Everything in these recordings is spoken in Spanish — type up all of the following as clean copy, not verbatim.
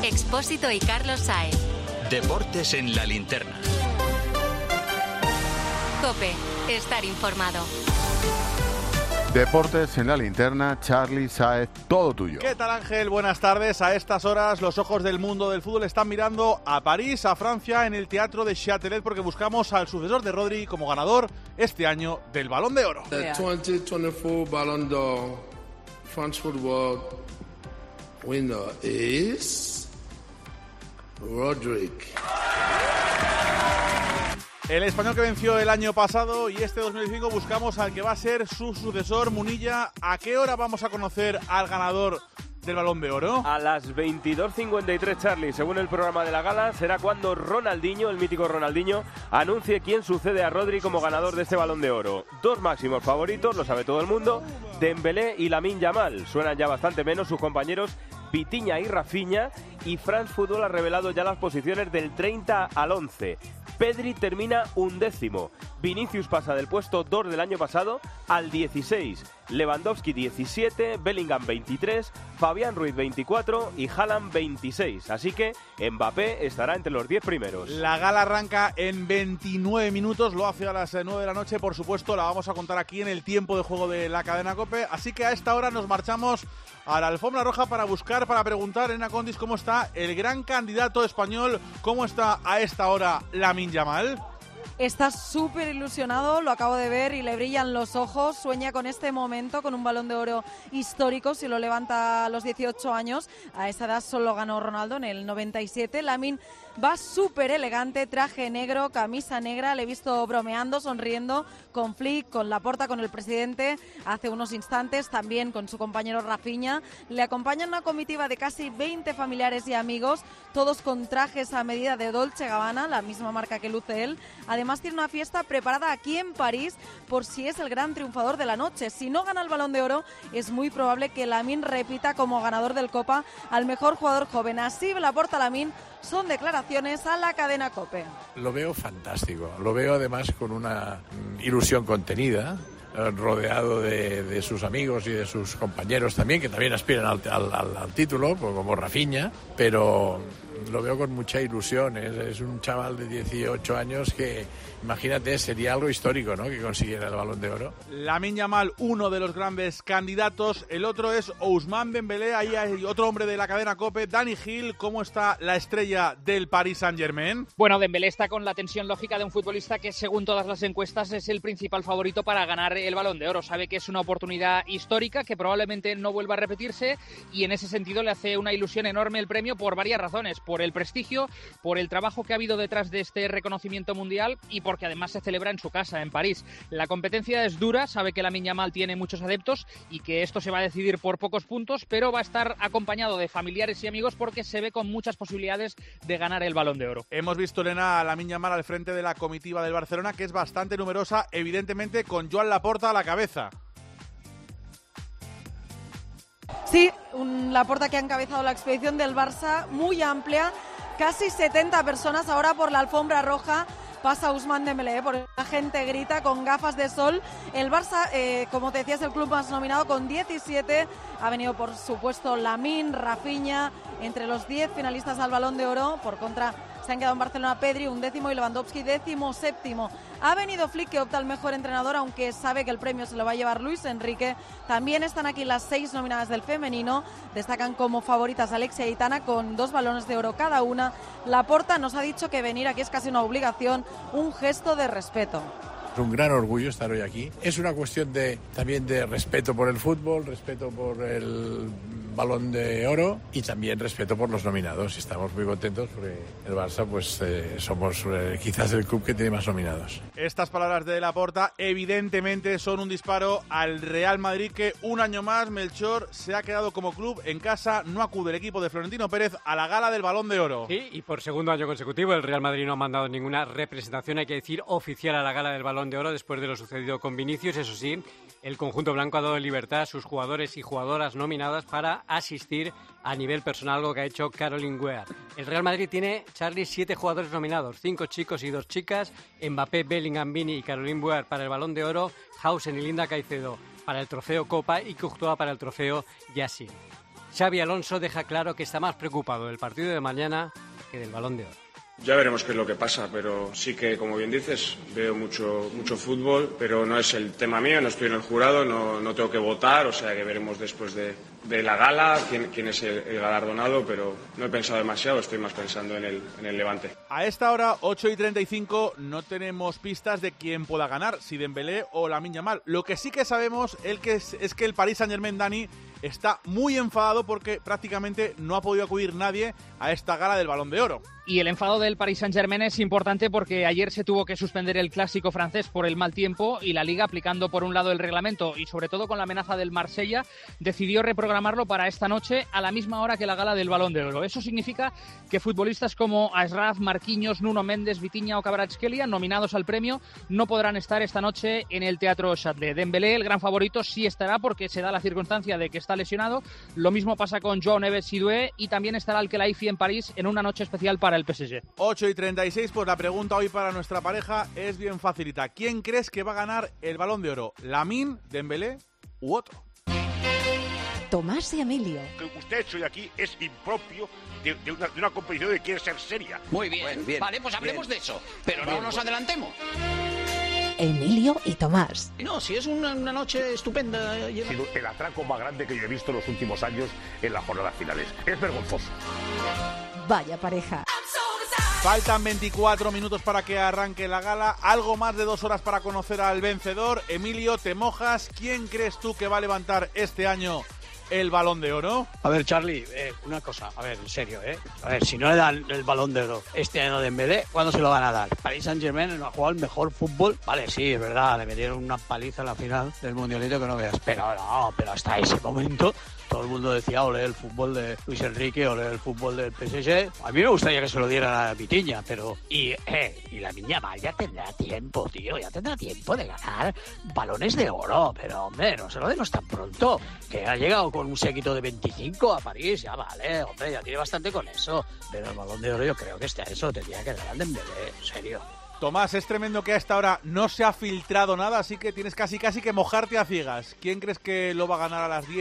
Expósito y Carlos Sáez. Deportes en la linterna. COPE. Estar informado. Deportes en la linterna, Charly Sáez, todo tuyo. ¿Qué tal, Ángel? Buenas tardes. A estas horas los ojos del mundo del fútbol están mirando a París, a Francia, en el Teatro de Châtelet, porque buscamos al sucesor de Rodri como ganador este año del Balón de Oro. The 2024 Ballon d'Or France Football winner is Rodri. El español que venció el año pasado, y este 2005 buscamos al que va a ser su sucesor, Munilla. ¿A qué hora vamos a conocer al ganador del Balón de Oro? A las 22:53, Charly. Según el programa de la gala, será cuando Ronaldinho, el mítico Ronaldinho, anuncie quién sucede a Rodri como ganador de este Balón de Oro. Dos máximos favoritos, lo sabe todo el mundo, Dembélé y Lamine Yamal. Suenan ya bastante menos sus compañeros Vitinha y Rafinha, y France Football ha revelado ya las posiciones del 30 al 11. Pedri termina 11º, Vinicius pasa del puesto 2 del año pasado al 16, Lewandowski 17, Bellingham 23, Fabián Ruiz 24 y Haaland 26. Así que Mbappé estará entre los 10 primeros. La gala arranca en 29 minutos, lo hace a las 9 de la noche. Por supuesto, la vamos a contar aquí en el tiempo de juego de la cadena COPE. Así que a esta hora nos marchamos a la alfombra roja para preguntar, Elena Condis, cómo está el gran candidato español, cómo está a esta hora Lamine Yamal. Está súper ilusionado, lo acabo de ver y le brillan los ojos, sueña con este momento, con un Balón de Oro histórico, si lo levanta a los 18 años, a esa edad solo ganó Ronaldo en el 97, Lamine va súper elegante, traje negro, camisa negra, le he visto bromeando, sonriendo con Flick, con Laporta, con el presidente, hace unos instantes, también con su compañero Rafinha, le acompaña una comitiva de casi 20 familiares y amigos, todos con trajes a medida de Dolce & Gabbana, la misma marca que luce él. Además tiene una fiesta preparada aquí en París por si es el gran triunfador de la noche. Si no gana el Balón de Oro, es muy probable que Lamine repita como ganador del Copa al mejor jugador joven. Así Laporta, Lamine, son declaraciones a la cadena COPE. Lo veo fantástico, lo veo además con una ilusión contenida, rodeado de sus amigos y de sus compañeros también, que también aspiran al título, como Rafinha, pero lo veo con mucha ilusión. Es un chaval de 18 años que, imagínate, sería algo histórico, ¿no?, que consiguiera el Balón de Oro. Lamine Yamal, uno de los grandes candidatos. El otro es Ousmane Dembélé. Ahí hay otro hombre de la cadena COPE, Dani Gil. ¿Cómo está la estrella del Paris Saint-Germain? Bueno, Dembélé está con la tensión lógica de un futbolista que, según todas las encuestas, es el principal favorito para ganar el Balón de Oro. Sabe que es una oportunidad histórica que probablemente no vuelva a repetirse, y en ese sentido le hace una ilusión enorme el premio por varias razones: por el prestigio, por el trabajo que ha habido detrás de este reconocimiento mundial y porque además se celebra en su casa, en París. La competencia es dura, sabe que Lamine Yamal tiene muchos adeptos y que esto se va a decidir por pocos puntos, pero va a estar acompañado de familiares y amigos porque se ve con muchas posibilidades de ganar el Balón de Oro. Hemos visto, Elena, a Lamine Yamal al frente de la comitiva del Barcelona, que es bastante numerosa, evidentemente con Joan Laporta a la cabeza. Sí, Laporta que ha encabezado la expedición del Barça, muy amplia, casi 70 personas ahora por la alfombra roja. Pasa Ousmane Dembélé, porque la gente grita con gafas de sol. El Barça, como te decía, es el club más nominado con 17. Ha venido, por supuesto, Lamine, Rafinha, entre los 10 finalistas al Balón de Oro. Por contra, se han quedado en Barcelona Pedri, 11º, y Lewandowski 17º. Ha venido Flick, que opta al mejor entrenador, aunque sabe que el premio se lo va a llevar Luis Enrique. También están aquí las 6 nominadas del femenino. Destacan como favoritas Alexia y Aitana, con 2 balones de oro cada una. Laporta nos ha dicho que venir aquí es casi una obligación, un gesto de respeto. Es un gran orgullo estar hoy aquí. Es una cuestión también de respeto por el fútbol, respeto por el Balón de Oro y también respeto por los nominados. Estamos muy contentos porque el Barça pues somos quizás el club que tiene más nominados. Estas palabras de Laporta evidentemente son un disparo al Real Madrid, que un año más, Melchor, se ha quedado como club en casa. No acude el equipo de Florentino Pérez a la gala del Balón de Oro. Sí, y por segundo año consecutivo el Real Madrid no ha mandado ninguna representación, hay que decir, oficial a la gala del Balón de Oro después de lo sucedido con Vinicius. Eso sí, el conjunto blanco ha dado libertad a sus jugadores y jugadoras nominadas para asistir a nivel personal, algo que ha hecho Caroline Weah. El Real Madrid tiene, Charly, 7 jugadores nominados, 5 chicos y 2 chicas, Mbappé, Bellingham, Vini y Caroline Weah para el Balón de Oro, Hausen y Linda Caicedo para el trofeo Copa y Courtois para el trofeo Yassin. Xabi Alonso deja claro que está más preocupado del partido de mañana que del Balón de Oro. Ya veremos qué es lo que pasa, pero sí que, como bien dices, veo mucho fútbol, pero no es el tema mío, no estoy en el jurado, no tengo que votar, o sea que veremos después de la gala quién es el galardonado, pero no he pensado demasiado, estoy más pensando en el Levante. A esta hora, 8:35, no tenemos pistas de quién pueda ganar, si Dembélé o Lamine Yamal. Lo que sí que sabemos es que el Paris Saint-Germain, Dani, está muy enfadado porque prácticamente no ha podido acudir nadie a esta gala del Balón de Oro. Y el enfado del Paris Saint-Germain es importante porque ayer se tuvo que suspender el clásico francés por el mal tiempo y la Liga, aplicando por un lado el reglamento y sobre todo con la amenaza del Marsella, decidió reprogramarlo para esta noche a la misma hora que la gala del Balón de Oro. Eso significa que futbolistas como Ashraf, Marquinhos, Nuno Méndez, Vitinha o Kvaratskhelia, nominados al premio, no podrán estar esta noche en el Teatro Châtelet. Dembélé, el gran favorito, sí estará porque se da la circunstancia de que está lesionado. Lo mismo pasa con João Neves y Doué, y también estará el Khelaifi en París en una noche especial para el PSG. 8:36, pues la pregunta hoy para nuestra pareja es bien facilita. ¿Quién crees que va a ganar el Balón de Oro? ¿Lamine, Dembélé u otro? Tomás y Emilio. Lo que usted ha hecho hoy aquí es impropio de una competición que quiere ser seria. Muy bien, bueno, bien vale, pues hablemos de eso, pero no nos adelantemos. Emilio y Tomás. No, si es una noche estupenda. Ha sido el atraco más grande que yo he visto en los últimos años en las jornadas finales. Es vergonzoso. Vaya pareja. Faltan 24 minutos para que arranque la gala, algo más de 2 horas para conocer al vencedor. Emilio, ¿te mojas? ¿Quién crees tú que va a levantar este año el Balón de Oro? A ver, Charlie, una cosa, a ver, en serio, a ver, si no le dan el Balón de Oro este año de Dembélé, ¿cuándo se lo van a dar? Paris Saint-Germain no ha jugado el mejor fútbol, vale, sí, es verdad, le metieron una paliza en la final del Mundialito que no veas, pero hasta ese momento todo el mundo decía ole el fútbol de Luis Enrique, ole el fútbol del PSG. A mí me gustaría que se lo dieran a Vitinha, pero y Lamine Yamal ya tendrá tiempo, tío, ya tendrá tiempo de ganar balones de oro, pero hombre, no se lo demos tan pronto, que ha llegado con un séquito de 25 a París, ya vale, hombre, ya tiene bastante con eso, pero el Balón de Oro yo creo que eso tendría que dar Dembélé, en serio. Tomás, es tremendo que a esta hora no se ha filtrado nada, así que tienes casi que mojarte a ciegas. ¿Quién crees que lo va a ganar a las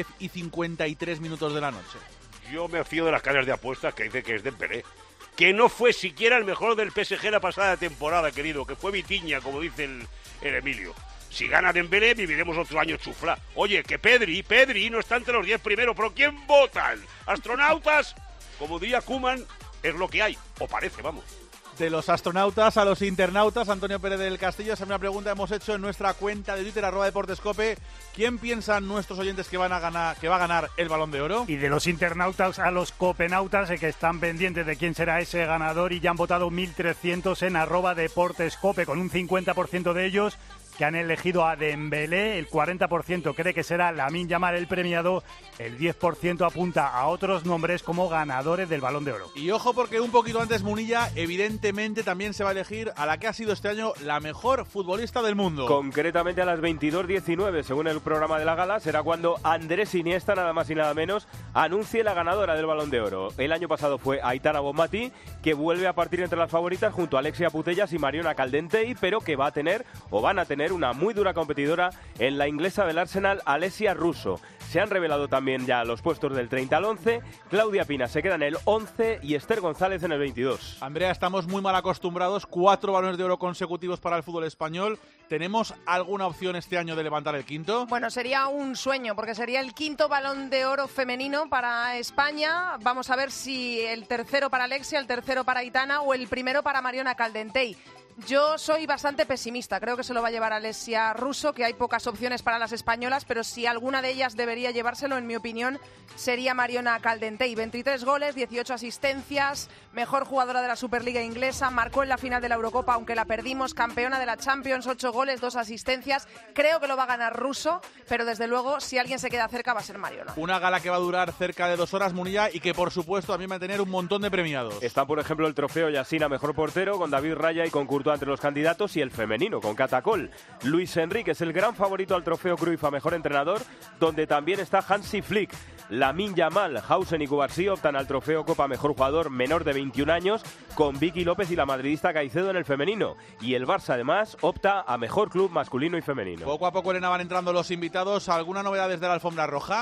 10:53 minutos de la noche? Yo me fío de las casas de apuestas que dice que es Dembélé, que no fue siquiera el mejor del PSG la pasada temporada, querido, que fue Vitinha, como dice el Emilio. Si gana Dembélé, viviremos otro año chufla. Oye, que Pedri no está entre los 10 primeros, ¿pero quién votan? ¿Astronautas? Como diría Koeman, es lo que hay, o parece, vamos. De los astronautas a los internautas, Antonio Pérez del Castillo, esa es una pregunta que hemos hecho en nuestra cuenta de Twitter, @deportescope. ¿Quién piensan nuestros oyentes que va a ganar el Balón de Oro? Y de los internautas a los copenautas, que están pendientes de quién será ese ganador, y ya han votado 1.300 en @deportescope, con un 50% de ellos que han elegido a Dembélé, el 40% cree que será Lamine Yamal el premiado, el 10% apunta a otros nombres como ganadores del Balón de Oro. Y ojo, porque un poquito antes Munilla, evidentemente también se va a elegir a la que ha sido este año la mejor futbolista del mundo. Concretamente a las 22:19, según el programa de la gala, será cuando Andrés Iniesta, nada más y nada menos, anuncie la ganadora del Balón de Oro. El año pasado fue Aitana Bonmatí, que vuelve a partir entre las favoritas junto a Alexia Putellas y Mariona Caldentey, pero que van a tener una muy dura competidora en la inglesa del Arsenal, Alessia Russo. Se han revelado también ya los puestos del 30 al 11. Claudia Pina se queda en el 11 y Esther González en el 22. Andrea, estamos muy mal acostumbrados. 4 balones de oro consecutivos para el fútbol español. ¿Tenemos alguna opción este año de levantar el quinto? Bueno, sería un sueño, porque sería el quinto balón de oro femenino para España. Vamos a ver si el tercero para Alexia, el tercero para Aitana o el primero para Mariona Caldentey. Yo soy bastante pesimista, creo que se lo va a llevar Alessia Russo, que hay pocas opciones para las españolas, pero si alguna de ellas debería llevárselo, en mi opinión, sería Mariona Caldentey. 23 goles, 18 asistencias, mejor jugadora de la Superliga inglesa, marcó en la final de la Eurocopa, aunque la perdimos, campeona de la Champions, 8 goles, 2 asistencias. Creo que lo va a ganar Russo, pero desde luego, si alguien se queda cerca, va a ser Mariona. Una gala que va a durar cerca de 2 horas, Munilla, y que por supuesto también va a tener un montón de premiados. Está, por ejemplo, el trofeo Yassine a mejor portero, con David Raya y con Courtois entre los candidatos, y el femenino con Catacol. Luis Enrique es el gran favorito al trofeo Cruyff a mejor entrenador, donde también está Hansi Flick. Lamine Yamal, Hausen y Cubarsí optan al trofeo Copa mejor jugador menor de 21 años, con Vicky López y la madridista Caicedo en el femenino. Y el Barça además opta a mejor club masculino y femenino. Poco a poco, Elena, van entrando los invitados. ¿Alguna novedad desde la alfombra roja?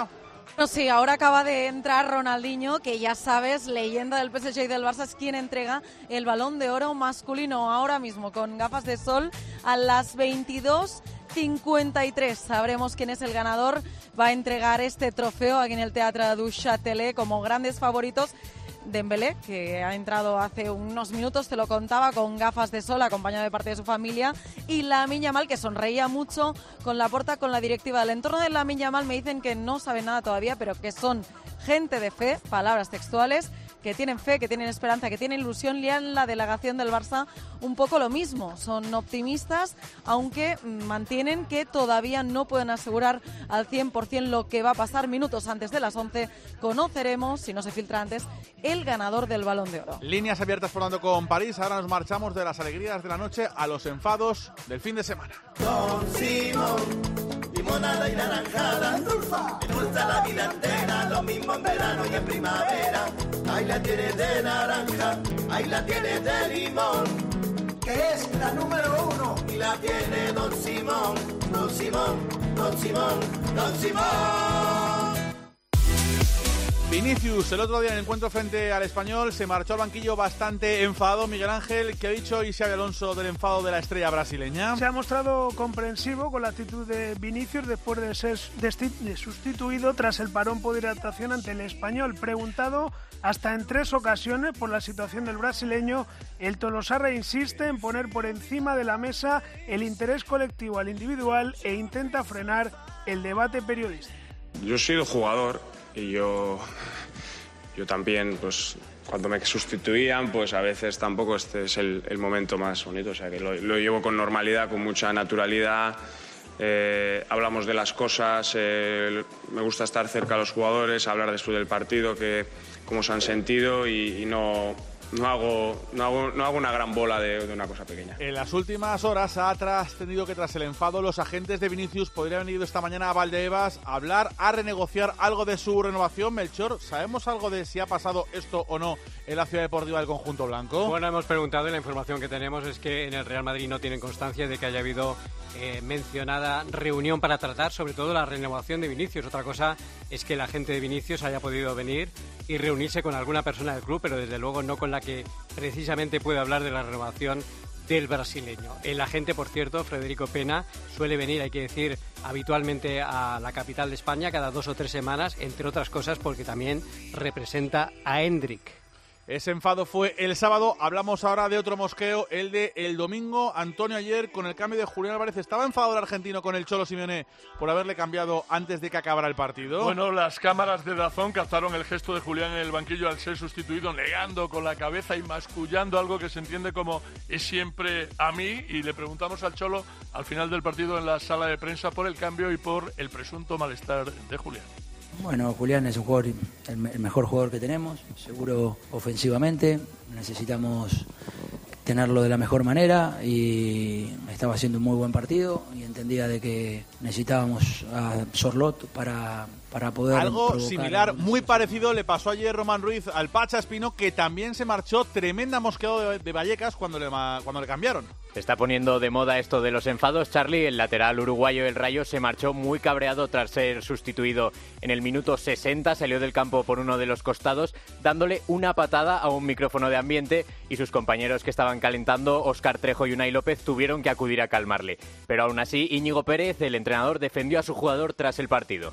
No, sí, ahora acaba de entrar Ronaldinho, que ya sabes, leyenda del PSG y del Barça, es quien entrega el Balón de Oro masculino ahora mismo, con gafas de sol, a las 22:53. Sabremos quién es el ganador. Va a entregar este trofeo aquí en el Teatre du Châtelet como grandes favoritos. Dembélé, que ha entrado hace unos minutos, te lo contaba, con gafas de sol, acompañado de parte de su familia, y Lamine Yamal, que sonreía mucho con Laporta, con la directiva del entorno de Lamine Yamal. Me dicen que no saben nada todavía, pero que son gente de fe, palabras textuales, que tienen fe, que tienen esperanza, que tienen ilusión. Lean la delegación del Barça un poco lo mismo, son optimistas, aunque mantienen que todavía no pueden asegurar al 100% lo que va a pasar. Minutos antes de las 11 conoceremos, si no se filtra antes, el ganador del Balón de Oro. Líneas abiertas por tanto con París. Ahora nos marchamos de las alegrías de la noche a los enfados del fin de semana. Don Simón, limonada y naranjada, me gusta la vida entera, lo mismo en verano y en primavera. Ahí la tienes de naranja, ahí la tienes de limón, que es la número 1, y la tiene Don Simón, Don Simón, Don Simón, Don Simón. Vinicius, el otro día en el encuentro frente al Español, se marchó al banquillo bastante enfadado. Miguel Ángel, ¿qué ha dicho Xabi Alonso del enfado de la estrella brasileña? Se ha mostrado comprensivo con la actitud de Vinicius después de ser sustituido tras el parón por hidratación ante el Español. Preguntado hasta en 3 ocasiones por la situación del brasileño, el tolosarra insiste en poner por encima de la mesa el interés colectivo al individual e intenta frenar el debate periodístico. Yo he sido jugador y yo también, pues cuando me sustituían, pues a veces tampoco este es el momento más bonito, o sea que lo llevo con normalidad, con mucha naturalidad. Hablamos de las cosas, me gusta estar cerca de los jugadores, hablar después del partido, cómo se han sentido y no hago una gran bola de una cosa pequeña. En las últimas horas ha trascendido que tras el enfado los agentes de Vinicius podrían haber ido esta mañana a Valdebebas a hablar, a renegociar algo de su renovación. Melchor, ¿sabemos algo de si ha pasado esto o no en la ciudad deportiva del conjunto blanco? Bueno, hemos preguntado y la información que tenemos es que en el Real Madrid no tienen constancia de que haya habido mencionada reunión para tratar sobre todo la renovación de Vinicius. Otra cosa es que el agente de Vinicius haya podido venir y reunirse con alguna persona del club, pero desde luego no con la que precisamente puede hablar de la renovación del brasileño. El agente, por cierto, Federico Pena, suele venir, hay que decir, habitualmente a la capital de España cada 2 o 3 semanas, entre otras cosas porque también representa a Hendrik. Ese enfado fue el sábado. Hablamos ahora de otro mosqueo, el de el domingo. Antonio, ayer con el cambio de Julián Álvarez, ¿estaba enfadado el argentino con el Cholo Simeone por haberle cambiado antes de que acabara el partido? Bueno, las cámaras de DAZN captaron el gesto de Julián en el banquillo al ser sustituido, negando con la cabeza y mascullando algo que se entiende como es siempre a mí, y le preguntamos al Cholo al final del partido en la sala de prensa por el cambio y por el presunto malestar de Julián. Bueno, Julián es un jugador, el mejor jugador que tenemos, seguro ofensivamente, necesitamos tenerlo de la mejor manera y estaba haciendo un muy buen partido y entendía de que necesitábamos a Sorlot para poder algo similar, muy parecido le pasó ayer Román Ruiz al Pacha Espino, que también se marchó tremenda mosqueado de Vallecas cuando le cambiaron. Se está poniendo de moda esto de los enfados, Charlie. El lateral uruguayo del Rayo se marchó muy cabreado tras ser sustituido en el minuto 60. Salió del campo por uno de los costados, dándole una patada a un micrófono de ambiente, y sus compañeros que estaban calentando, Óscar Trejo y Unai López, tuvieron que acudir a calmarle. Pero aún así, Íñigo Pérez, el entrenador, defendió a su jugador tras el partido.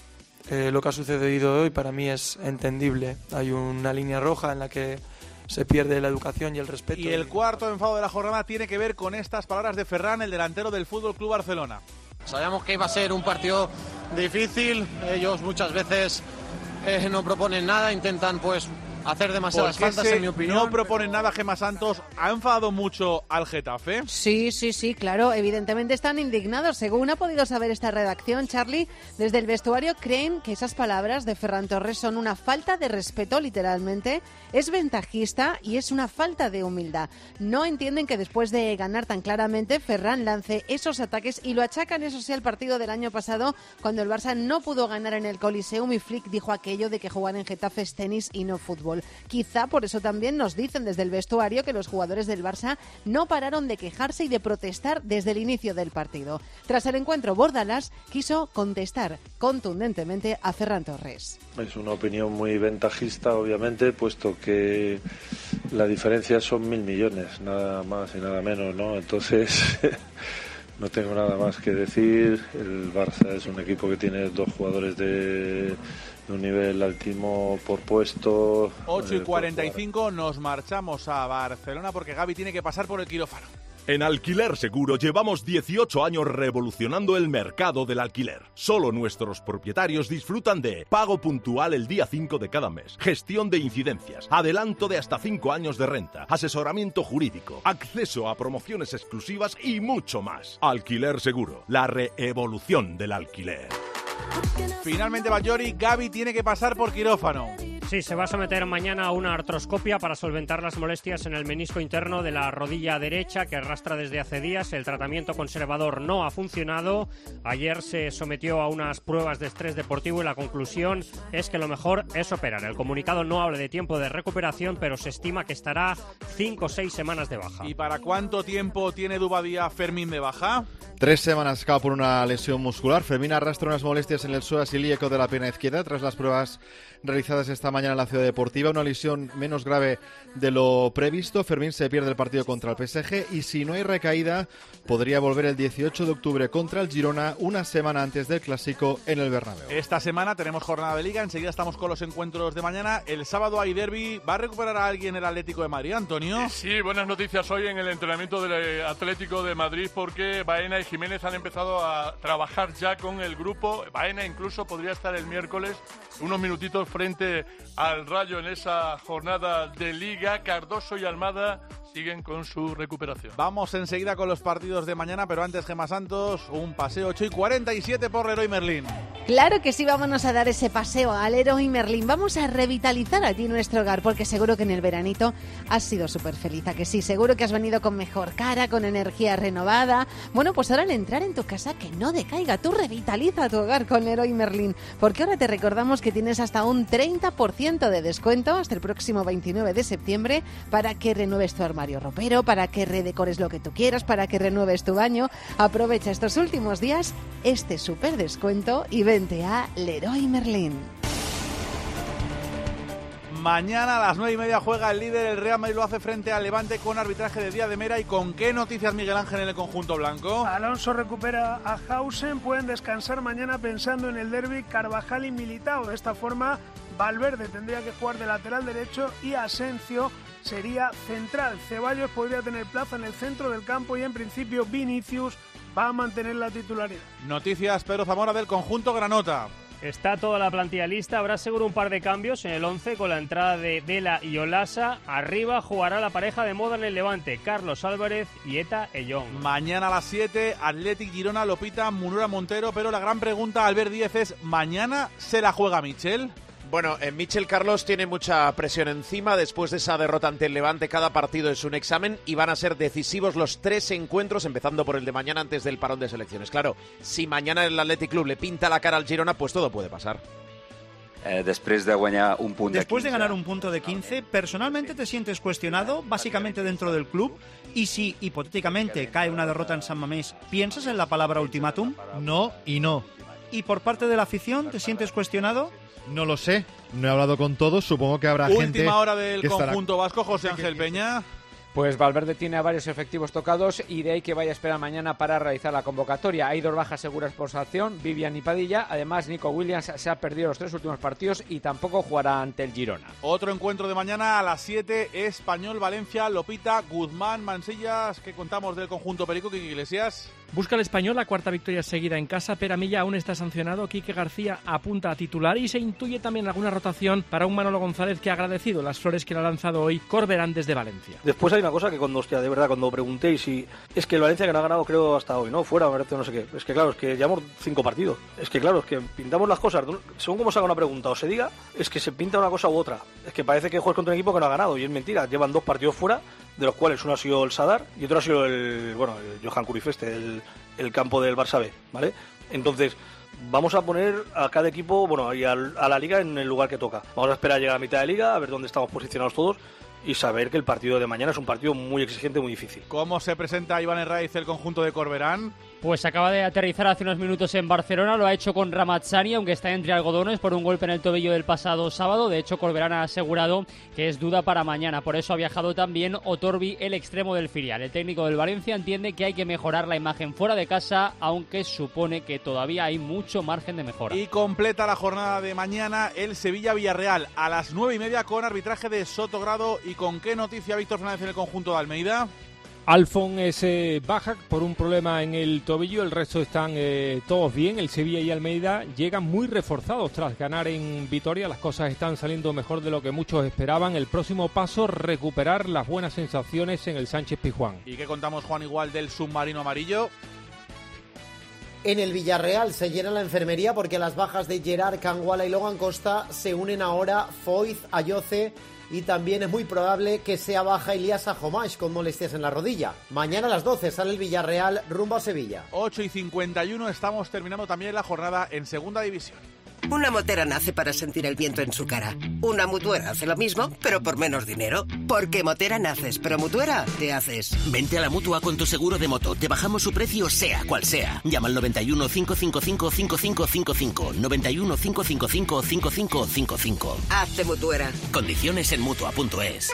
Lo que ha sucedido hoy para mí es entendible. Hay una línea roja en la que se pierde la educación y el respeto. Y el cuarto enfado de la jornada tiene que ver con estas palabras de Ferran, el delantero del FC Barcelona. Sabíamos que iba a ser un partido difícil. Ellos muchas veces no proponen nada, intentan pues hacer demasiadas faltas, en mi opinión. No proponen nada. Gemma Santos, ¿ha enfadado mucho al Getafe? Sí, claro. Evidentemente están indignados. Según ha podido saber esta redacción, Charlie, desde el vestuario creen que esas palabras de Ferran Torres son una falta de respeto, literalmente. Es ventajista y es una falta de humildad. No entienden que después de ganar tan claramente, Ferran lance esos ataques y lo achacan, eso sí, al partido del año pasado, cuando el Barça no pudo ganar en el Coliseum y Flick dijo aquello de que jugar en Getafe es tenis y no fútbol. fútbol. Quizá por eso también nos dicen desde el vestuario que los jugadores del Barça no pararon de quejarse y de protestar desde el inicio del partido. Tras el encuentro, Bordalás quiso contestar contundentemente a Ferran Torres. Es una opinión muy ventajista, obviamente, puesto que la diferencia son 1.000 millones, nada más y nada menos, ¿no? Entonces, no tengo nada más que decir. El Barça es un equipo que tiene 2 jugadores de un nivel altísimo por puesto. 8:45, nos marchamos a Barcelona porque Gavi tiene que pasar por el quirófano. En Alquiler Seguro llevamos 18 años revolucionando el mercado del alquiler. Solo nuestros propietarios disfrutan de pago puntual el día 5 de cada mes, gestión de incidencias, adelanto de hasta 5 años de renta, asesoramiento jurídico, acceso a promociones exclusivas y mucho más. Alquiler Seguro, la reevolución del alquiler. Finalmente, Bayori, Gavi tiene que pasar por quirófano. Sí, se va a someter mañana a una artroscopia para solventar las molestias en el menisco interno de la rodilla derecha que arrastra desde hace días. El tratamiento conservador no ha funcionado. Ayer se sometió a unas pruebas de estrés deportivo y la conclusión es que lo mejor es operar. El comunicado no habla de tiempo de recuperación, pero se estima que estará 5 o 6 semanas de baja. ¿Y para cuánto tiempo tiene Dubadía Fermín de baja? 3 semanas por una lesión muscular. Fermín arrastra unas molestias en el psoas ilíaco de la pierna izquierda tras las pruebas realizadas esta mañana en la Ciudad Deportiva. Una lesión menos grave de lo previsto. Fermín se pierde el partido contra el PSG y si no hay recaída podría volver el 18 de octubre contra el Girona, una semana antes del Clásico en el Bernabéu. Esta semana tenemos jornada de Liga, enseguida estamos con los encuentros de mañana. El sábado hay derbi. ¿Va a recuperar a alguien el Atlético de Madrid, Antonio? Sí, buenas noticias hoy en el entrenamiento del Atlético de Madrid porque Baena y Jiménez han empezado a trabajar ya con el grupo. Baena incluso podría estar el miércoles unos minutitos frente al Rayo en esa jornada de Liga. Cardoso y Almada siguen con su recuperación. Vamos enseguida con los partidos de mañana, pero antes, Gemma Santos, un paseo 8:47 por Leroy Merlin. Claro que sí, vámonos a dar ese paseo al Leroy Merlin. Vamos a revitalizar allí nuestro hogar, porque seguro que en el veranito has sido súper feliz, ¿a que sí? Seguro que has venido con mejor cara, con energía renovada. Bueno, pues ahora al entrar en tu casa, que no decaiga, tú revitaliza tu hogar con Leroy Merlin, porque ahora te recordamos que tienes hasta un 30% de descuento hasta el próximo 29 de septiembre para que renueves tu armario ropero, para que redecores lo que tú quieras, para que renueves tu baño. Aprovecha estos últimos días este súper descuento y vente a Leroy Merlin. Mañana a las 9:30 juega el líder, el Real Madrid lo hace frente al Levante con arbitraje de Díaz de Mera. ¿Y con qué noticias, Miguel Ángel, en el conjunto blanco? Alonso recupera a Hausen, pueden descansar mañana pensando en el derbi Carvajal y Militao. De esta forma, Valverde tendría que jugar de lateral derecho y Asensio sería central. Ceballos podría tener plaza en el centro del campo y en principio Vinicius va a mantener la titularidad. Noticias, Pedro Zamora, del conjunto granota. Está toda la plantilla lista, habrá seguro un par de cambios en el 11 con la entrada de Dela y Olasa. Arriba jugará la pareja de moda en el Levante, Carlos Álvarez y Eta Ellón. Mañana a las 7, Athletic Girona, Lopita, Munura Montero, pero la gran pregunta, Albert Díez, es ¿mañana se la juega Michel? Bueno, Michel Carlos tiene mucha presión encima. Después de esa derrota ante el Levante, cada partido es un examen y van a ser decisivos los 3 encuentros, empezando por el de mañana antes del parón de selecciones. Claro, si mañana el Athletic Club le pinta la cara al Girona, pues todo puede pasar. Después de ganar un punto Después de ganar un punto de 15, personalmente te sientes cuestionado, básicamente dentro del club. Y si, hipotéticamente, cae una derrota en San Mamés, ¿piensas en la palabra ultimátum? No y no. ¿Y por parte de la afición te sientes cuestionado? No lo sé, no he hablado con todos, supongo que habrá gente... Última hora del conjunto vasco, José Ángel Peña. Pues Valverde tiene a varios efectivos tocados y de ahí que vaya a esperar mañana para realizar la convocatoria. Hay 2 bajas seguras por sanción, Vivian y Padilla. Además, Nico Williams se ha perdido los 3 últimos partidos y tampoco jugará ante el Girona. Otro encuentro de mañana a las 7, Español, Valencia, Lopita, Guzmán, Mansillas. ¿Qué contamos del conjunto perico, Quique Iglesias? Busca el Español la 4ª victoria seguida en casa. Pere Milla aún está sancionado. Quique García apunta a titular y se intuye también alguna rotación para un Manolo González que ha agradecido las flores que le ha lanzado hoy Corberán desde Valencia. Después hay una cosa que de verdad, cuando preguntéis si es que el Valencia que no ha ganado creo hasta hoy, ¿no? Fuera, no sé qué. Es que claro, es que llevamos 5 partidos. Es que claro, es que pintamos las cosas. Según como se haga una pregunta o se diga, es que se pinta una cosa u otra. Es que parece que juegas contra un equipo que no ha ganado y es mentira. Llevan 2 partidos fuera, de los cuales uno ha sido el Sadar y otro ha sido el Johan Cruyff, el campo del Barça B, ¿vale? Entonces, vamos a poner a cada equipo, bueno, y a la liga en el lugar que toca. Vamos a esperar a llegar a mitad de liga, a ver dónde estamos posicionados todos y saber que el partido de mañana es un partido muy exigente, muy difícil. ¿Cómo se presenta Iván Herraiz el conjunto de Corberán? Pues acaba de aterrizar hace unos minutos en Barcelona, lo ha hecho con Ramazzani, aunque está entre algodones por un golpe en el tobillo del pasado sábado. De hecho, Corberán ha asegurado que es duda para mañana, por eso ha viajado también Otorbi, el extremo del filial. El técnico del Valencia entiende que hay que mejorar la imagen fuera de casa, aunque supone que todavía hay mucho margen de mejora. Y completa la jornada de mañana el Sevilla-Villarreal a las 9:30 con arbitraje de Sotogrado. ¿Y con qué noticia, Víctor Fernández, en el conjunto de Almeida? Alfon es baja por un problema en el tobillo, el resto están todos bien. El Sevilla y Almeida llegan muy reforzados tras ganar en Vitoria. Las cosas están saliendo mejor de lo que muchos esperaban. El próximo paso, recuperar las buenas sensaciones en el Sánchez Pizjuán. ¿Y qué contamos, Juan, igual del submarino amarillo? En el Villarreal se llena la enfermería porque las bajas de Gerard Canguala y Logan Costa se unen ahora Foyth, Ayoce, y también es muy probable que sea baja Ilias Ajomash con molestias en la rodilla. Mañana a las 12 sale el Villarreal rumbo a Sevilla. 8:51, estamos terminando también la jornada en Segunda División. Una motera nace para sentir el viento en su cara. Una mutuera hace lo mismo, pero por menos dinero. Porque motera naces, pero mutuera te haces. Vente a la Mutua con tu seguro de moto. Te bajamos su precio sea cual sea. Llama al 91 555 5555. 91 555 5555. Hazte mutuera. Condiciones en Mutua.es.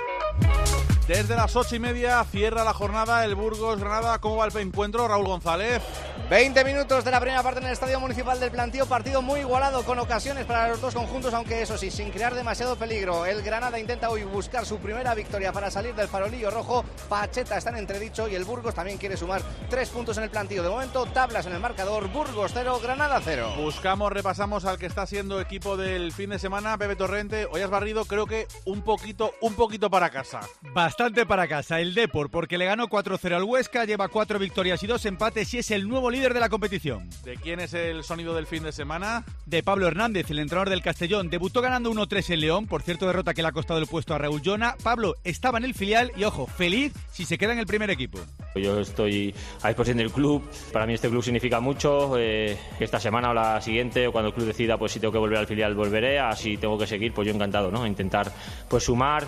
Desde las 8:30 cierra la jornada el Burgos-Granada. ¿Cómo va el encuentro, Raúl González? 20 minutos de la primera parte en el Estadio Municipal del Plantío. Partido muy igualado con ocasiones para los dos conjuntos, aunque eso sí, sin crear demasiado peligro. El Granada intenta hoy buscar su primera victoria para salir del farolillo rojo. Pacheta está en entredicho y el Burgos también quiere sumar 3 puntos en el Plantío. De momento, tablas en el marcador. Burgos 0, Granada 0. Repasamos al que está siendo equipo del fin de semana, Pepe Torrente. Hoy has barrido, creo que un poquito para casa. Bastante para casa, el Depor, porque le ganó 4-0 al Huesca, lleva 4 victorias y 2 empates y es el nuevo líder de la competición. ¿De quién es el sonido del fin de semana? De Pablo Hernández, el entrenador del Castellón. Debutó ganando 1-3 en León, por cierto derrota que le ha costado el puesto a Raúl Llona. Pablo estaba en el filial y, ojo, feliz si se queda en el primer equipo. Yo estoy a disposición del club, para mí este club significa mucho, esta semana o la siguiente, o cuando el club decida, pues si tengo que volver al filial volveré, así tengo que seguir, pues yo encantado, ¿no? Intentar pues sumar,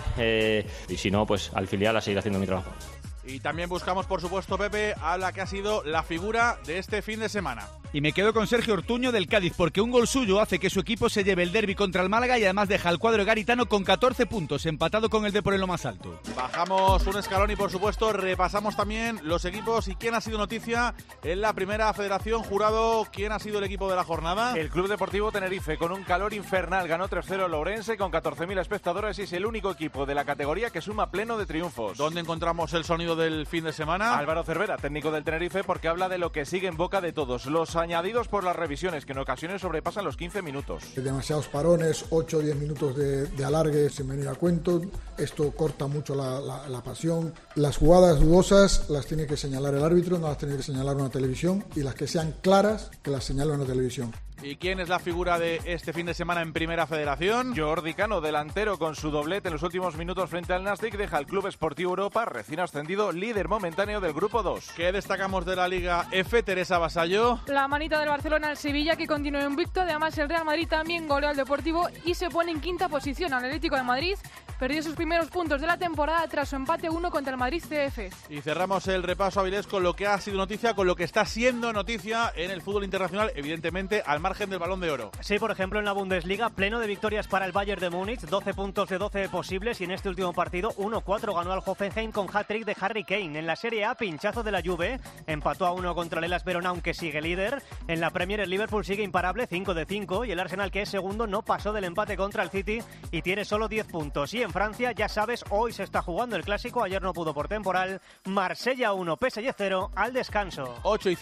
y si no, pues al filial a seguir haciendo mi trabajo. Y también buscamos, por supuesto, Pepe, a la que ha sido la figura de este fin de semana. Y me quedo con Sergio Ortuño del Cádiz, porque un gol suyo hace que su equipo se lleve el derbi contra el Málaga y además deja al cuadro garitano con 14 puntos, empatado con el Depor en lo más alto. Bajamos un escalón y, por supuesto, repasamos también los equipos y quién ha sido noticia en la primera federación. Jurado, ¿quién ha sido el equipo de la jornada? El Club Deportivo Tenerife, con un calor infernal, ganó 3-0 al Ourense con 14.000 espectadores y es el único equipo de la categoría que suma pleno de triunfos. ¿Dónde encontramos el sonido del fin de semana? Álvaro Cervera, técnico del Tenerife, porque habla de lo que sigue en boca de todos, los añadidos por las revisiones, que en ocasiones sobrepasan los 15 minutos. Demasiados parones, 8 o 10 minutos de alargue sin venir a cuento. Esto corta mucho la pasión. Las jugadas dudosas las tiene que señalar el árbitro, no las tiene que señalar una televisión, y las que sean claras, que las señale una televisión. ¿Y quién es la figura de este fin de semana en Primera Federación? Jordi Cano, delantero, con su doblete en los últimos minutos frente al Nastic, deja al Club Esportivo Europa, recién ascendido, líder momentáneo del Grupo 2. ¿Qué destacamos de la Liga F, Teresa Vasallo? La manita del Barcelona al Sevilla, que continúa invicto. Además, el Real Madrid también goleó al Deportivo y se pone en quinta posición. Al Atlético de Madrid perdió sus primeros puntos de la temporada tras su empate 1 contra el Madrid CF. Y cerramos el repaso, Avilés, con lo que ha sido noticia, con lo que está siendo noticia en el fútbol internacional, evidentemente al margen del Balón de Oro. Sí, por ejemplo, en la Bundesliga, pleno de victorias para el Bayern de Múnich, 12 puntos de 12 posibles, y en este último partido 1-4 ganó al Hoffenheim con hat-trick de Harry Kane. En la Serie A, pinchazo de la Juve, empató a 1 contra el Hellas Verona, aunque sigue líder. En la Premier, el Liverpool sigue imparable, 5-5, y el Arsenal, que es segundo, no pasó del empate contra el City y tiene solo 10 puntos. Y en Francia, ya sabes, hoy se está jugando el clásico, ayer no pudo por temporal. Marsella 1, PSG 0 al descanso.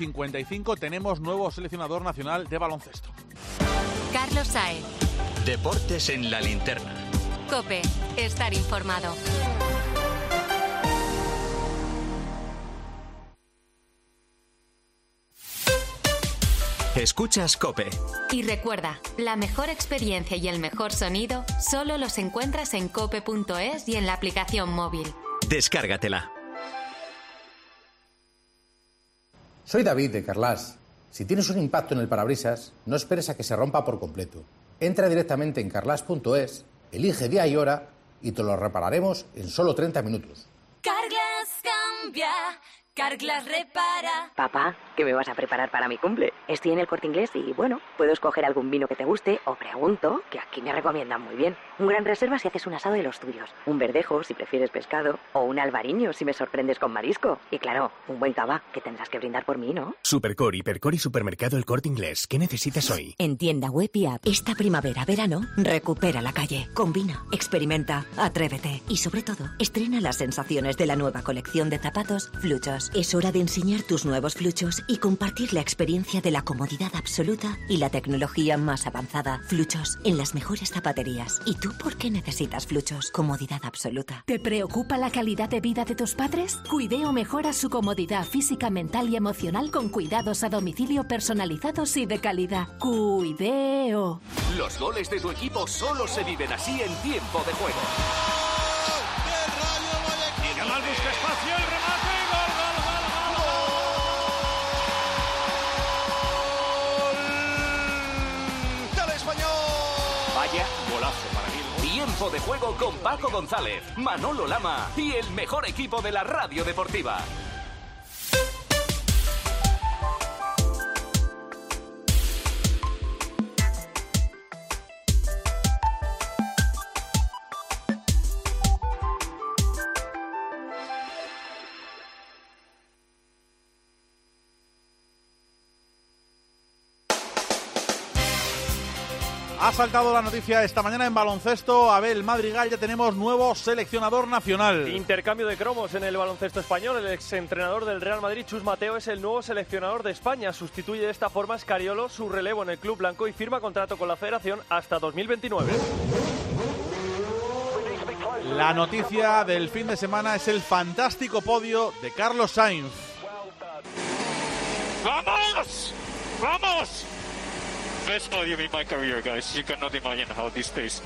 8:55, tenemos nuevo seleccionador nacional de baloncesto. Carlos Saez. Deportes en la linterna. COPE, estar informado. Escuchas COPE. Y recuerda, la mejor experiencia y el mejor sonido solo los encuentras en cope.es y en la aplicación móvil. Descárgatela. Soy David de Carlas. Si tienes un impacto en el parabrisas, no esperes a que se rompa por completo. Entra directamente en carglass.es, elige día y hora y te lo repararemos en solo 30 minutos. Carglass cambia, Carglass repara. Papá, ¿qué me vas a preparar para mi cumple? Estoy en el Corte Inglés y, bueno, puedo escoger algún vino que te guste o pregunto, que aquí me recomiendan muy bien. Un Gran Reserva si haces un asado de los tuyos, un Verdejo si prefieres pescado o un Albariño si me sorprendes con marisco. Y claro, un buen cava que tendrás que brindar por mí, ¿no? Supercore, Hipercore y Supermercado El Corte Inglés. ¿Qué necesitas hoy? En tienda web y app. Esta primavera-verano, recupera la calle. Combina, experimenta, atrévete. Y sobre todo, estrena las sensaciones de la nueva colección de zapatos Fluchos. Es hora de enseñar tus nuevos Fluchos y compartir la experiencia de la comodidad absoluta y la tecnología más avanzada. Fluchos, en las mejores zapaterías. ¿Y tú por qué necesitas Fluchos? Comodidad absoluta. ¿Te preocupa la calidad de vida de tus padres? Cuideo mejora su comodidad física, mental y emocional con cuidados a domicilio personalizados y de calidad. Cuideo. Los goles de tu equipo solo se viven así en tiempo de juego. Yamal busca espacio, el remate, gol, gol, gol, gol. ¡Del Español! Vaya golazo para mí. Tiempo de juego con Paco González, Manolo Lama y el mejor equipo de la radio deportiva. Ha saltado la noticia esta mañana en baloncesto. Abel Madrigal, ya tenemos nuevo seleccionador nacional. Intercambio de cromos en el baloncesto español. El exentrenador del Real Madrid, Chus Mateo, es el nuevo seleccionador de España. Sustituye de esta forma a Scariolo su relevo en el club blanco y firma contrato con la federación hasta 2029. La noticia del fin de semana es el fantástico podio de Carlos Sainz. ¡Vamos! ¡Vamos! Best podium in my career, guys. You cannot imagine how this tastes.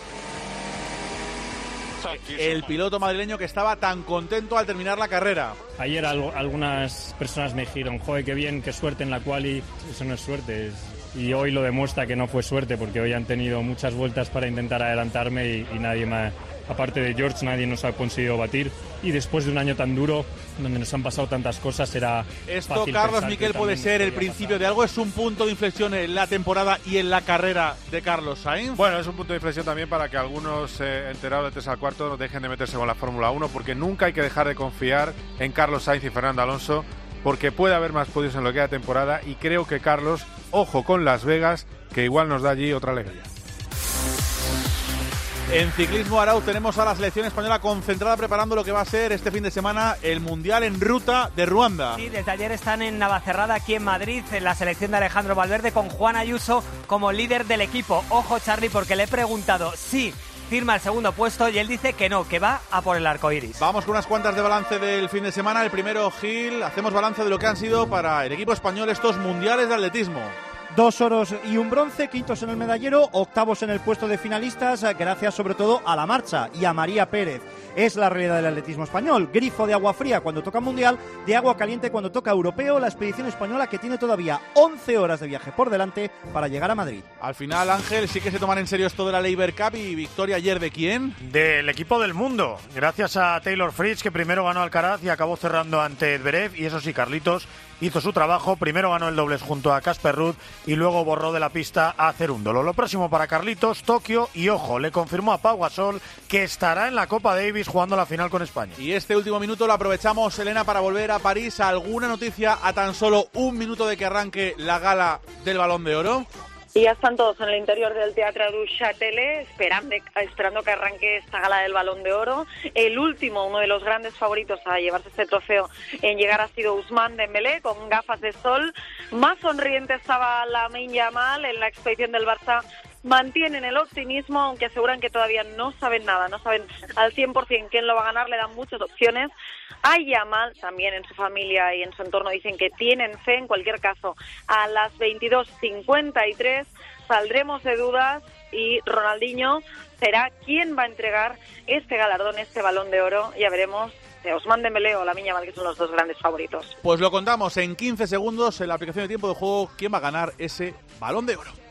El piloto madrileño que estaba tan contento al terminar la carrera. Ayer algunas personas me dijeron, joder, qué bien, qué suerte en la quali. Eso no es suerte. Y hoy lo demuestra que no fue suerte, porque hoy han tenido muchas vueltas para intentar adelantarme y nadie más, aparte de George, nadie nos ha conseguido batir. Y después de un año tan duro, donde nos han pasado tantas cosas, era esto, fácil Carlos pensar Miquel, que puede ser el principio de algo. ¿Es un punto de inflexión en la temporada y en la carrera de Carlos Sainz? Bueno, es un punto de inflexión también para que algunos enterados de 3 al cuarto no dejen de meterse con la Fórmula 1, porque nunca hay que dejar de confiar en Carlos Sainz y Fernando Alonso, porque puede haber más podios en lo que queda de temporada, y creo que Carlos, ojo con Las Vegas, que igual nos da allí otra alegría. En ciclismo, Arau, tenemos a la selección española concentrada preparando lo que va a ser este fin de semana el Mundial en ruta de Ruanda. Sí, desde ayer están en Navacerrada, aquí en Madrid, en la selección de Alejandro Valverde, con Juan Ayuso como líder del equipo. Ojo, Charly, porque le he preguntado si firma el segundo puesto y él dice que no, que va a por el arco iris. Vamos con unas cuantas de balance del fin de semana. El primero, Gil, hacemos balance de lo que han sido para el equipo español estos mundiales de atletismo. 2 oros y un bronce, quintos en el medallero, octavos en el puesto de finalistas, gracias sobre todo a la marcha y a María Pérez. Es la realidad del atletismo español. Grifo de agua fría cuando toca mundial, de agua caliente cuando toca europeo. La expedición española que tiene todavía 11 horas de viaje por delante para llegar a Madrid. Al final, Ángel, sí que se toman en serio esto de la Labour Cup. ¿Y victoria ayer de quién? Del equipo del mundo. Gracias a Taylor Fritz, que primero ganó Alcaraz y acabó cerrando ante Zverev. Y eso sí, Carlitos hizo su trabajo. Primero ganó el dobles junto a Casper Ruud y luego borró de la pista a Cerúndolo. Lo próximo para Carlitos, Tokio, y ojo, le confirmó a Pau Gasol que estará en la Copa Davis jugando la final con España. Y este último minuto lo aprovechamos, Elena, para volver a París. ¿Alguna noticia a tan solo un minuto de que arranque la gala del Balón de Oro? Y ya están todos en el interior del Teatre du Châtelet esperando que arranque esta gala del Balón de Oro. El último, uno de los grandes favoritos a llevarse este trofeo en llegar ha sido Ousmane Dembélé, con gafas de sol. Más sonriente estaba Lamine Yamal. En la expedición del Barça mantienen el optimismo, aunque aseguran que todavía no saben nada, no saben al 100% quién lo va a ganar, le dan muchas opciones. A Yamal, también en su familia y en su entorno dicen que tienen fe. En cualquier caso, a las 22:53 saldremos de dudas y Ronaldinho será quien va a entregar este galardón, este Balón de Oro. Ya veremos sea Ousmane Dembélé o Lamine Yamal, que son los dos grandes favoritos. Pues lo contamos en 15 segundos en la aplicación de tiempo de juego quién va a ganar ese Balón de Oro.